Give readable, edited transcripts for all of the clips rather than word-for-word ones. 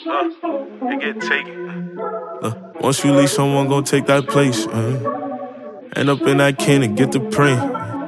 It get taken. Once you leave, someone gon' take that place. End up in that can and get the print.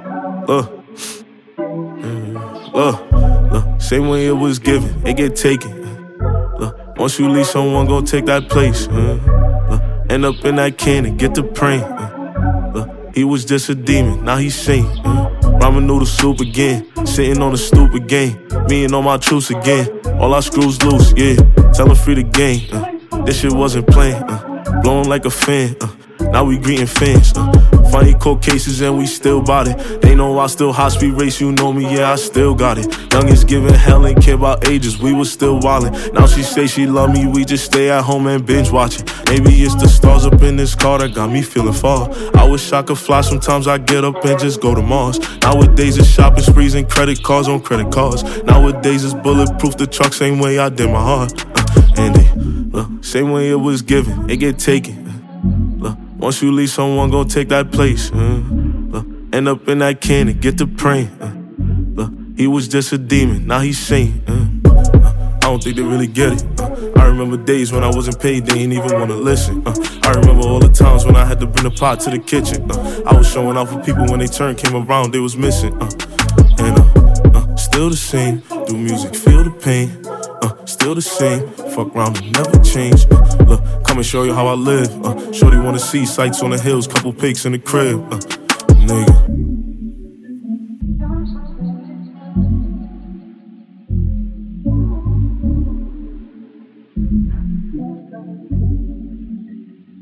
Same way it was given, it get taken. Once you leave, someone gon' take that place. End up in that can and get the print. He was just a demon, now he's sane. Ramen noodle soup again, sitting on the stoop again. Me and all my troops again, all our screws loose, yeah. Tell her free the game, this shit wasn't playing. Blowing like a fan, now we greeting fans. Funny court cases and we still bout it. They know I still high speed race, you know me, yeah, I still got it. Youngest giving hell, ain't care about ages, we was still wildin'. Now she say she love me, we just stay at home and binge watching. Maybe it's the stars up in this car that got me feeling far. I wish I could fly, sometimes I get up and just go to Mars. Nowadays it's shopping sprees and credit cards on credit cards. Nowadays it's bulletproof, the truck same way I did my heart. And they, same way it was given, it get taken. Once you leave, someone gon' take that place. End up in that can and get the praying. He was just a demon, now he's sane. I don't think they really get it. I remember days when I wasn't paid, they ain't even wanna listen. I remember all the times when I had to bring the pot to the kitchen. I was showing off for people when they turn came around, they was missing. And still the same, do music, feel the pain. Still the same, fuck around and never change. Look, come and show you how I live. Shorty wanna see sights on the hills, couple pics in the crib. Nigga.